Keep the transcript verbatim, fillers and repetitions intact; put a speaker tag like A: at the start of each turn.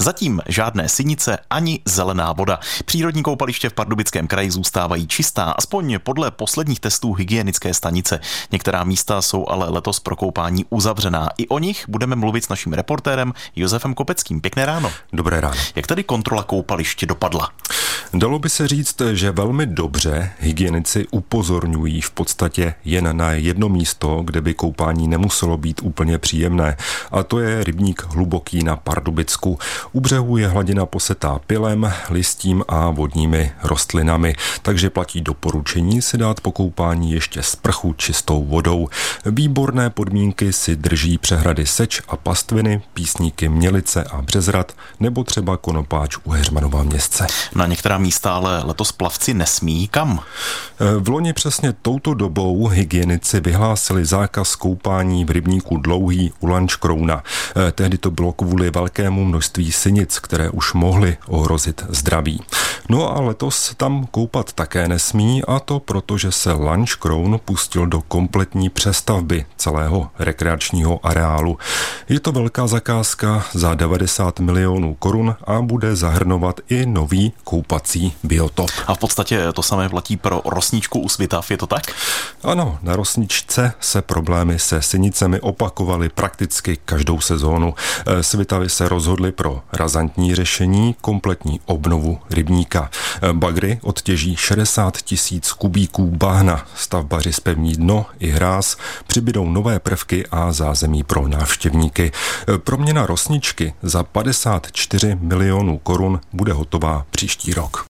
A: Zatím žádné sinice ani zelená voda. Přírodní koupaliště v Pardubickém kraji zůstávají čistá, aspoň podle posledních testů hygienické stanice. Některá místa jsou ale letos pro koupání uzavřená. I o nich budeme mluvit s naším reportérem Josefem Kopeckým. Pěkné ráno.
B: Dobré ráno.
A: Jak tedy kontrola koupaliště dopadla?
B: Dalo by se říct, že velmi dobře. Hygienici upozorňují v podstatě jen na jedno místo, kde by koupání nemuselo být úplně příjemné. A to je rybník Hluboký na Pardubicku. U břehu je hladina posetá pilem, listím a vodními rostlinami, takže platí doporučení si dát po koupání ještě sprchu čistou vodou. Výborné podmínky si drží přehrady Seč a Pastviny, Písníky Mělice a Březrad nebo třeba Konopáč u Heřmanova Městce.
A: Na některá místa ale letos plavci nesmí. Kam?
B: V loni přesně touto dobou hygienici vyhlásili zákaz koupání v rybníku Dlouhý u Lanškrouna. Tehdy to bylo kvůli velkému množství sinic, které už mohly ohrozit zdraví. No a letos tam koupat také nesmí, a to proto, že se Lanškroun pustil do kompletní přestavby celého rekreačního areálu. Je to velká zakázka za devadesát milionů korun a bude zahrnovat i nový koupací biotop.
A: A v podstatě to samé platí pro Rosničku u Svitav, je to tak?
B: Ano, na Rosničce se problémy se sinicemi opakovaly prakticky každou sezónu. Svitavy se rozhodly pro razantní řešení, kompletní obnovu rybníka. Bagry odtěží šedesát tisíc kubíků bahna, stavbaři zpevní dno i hráz, přibydou nové prvky a zázemí pro návštěvníky. Proměna Rosničky za padesát čtyři milionů korun bude hotová příští rok.